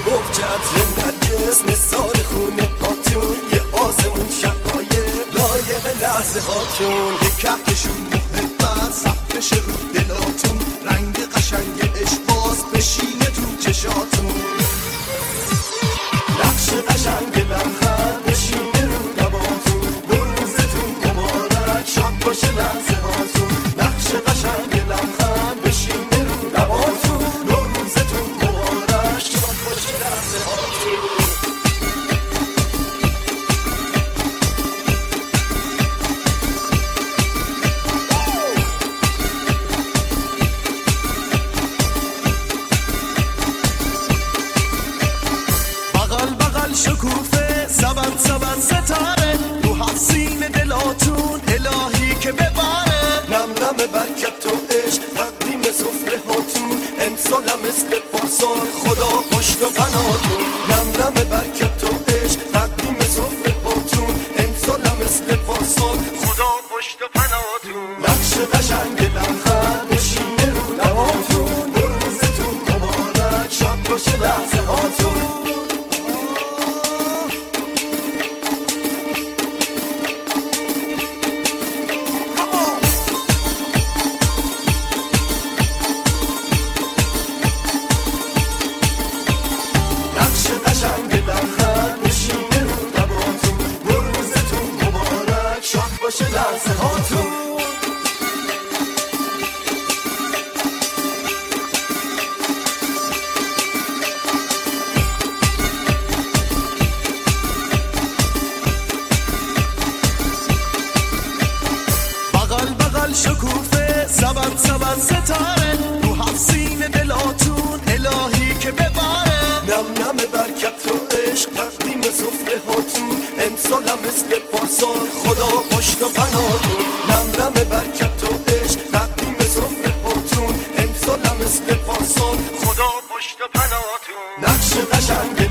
موجت نرگس نثار خونه هاتون، یه آزمون شقایق لایق لحظه هاتون، یه کهکشون محبت ثبت بشه رو دلاتون، رنگ قشنگ عشق باز بشینه تو چشاتون، نقش قشنگ لبخند بشینه رو لباتون، روزتون مبارک شاد باشه لحظه هاتون، نقش قشنگ لبخند بشینه رو لباتون، روزتون مبارک شاد باشه لحظه هاتون. شکوفه سبن سبن ستاره رو حسین دلاتون، الهی که بباره نم نم برکت و عشق تقدیم سفره هاتون، امسالم مثل پارسال خدا پشت و پناتون، نم نم برکت و عشق تقدیم سفره هاتون، امسالم مثل پارسال خدا پشت و پناتون، نقش قشنگ لبخند بشینه رو لباتون، روزتون مبارک شاد باشه لحظه هاتون. قشنگ لبخند بشینه رو لباتون، روزتون مبارک شاد باشه لحظه هاتون. بغل بغل شکوفه سبن سبن ستاره رو حسین دلاتون، الهی که بباره نم نم برکت و عشق تقدیم سفره هاتون، امسالم مثل پارسال خدا پشت و پناتون، نم نم برکت و عشق تقدیم سفره هاتون، امسالم مثل پارسال خدا پشت و پناتون، نقش قشنگ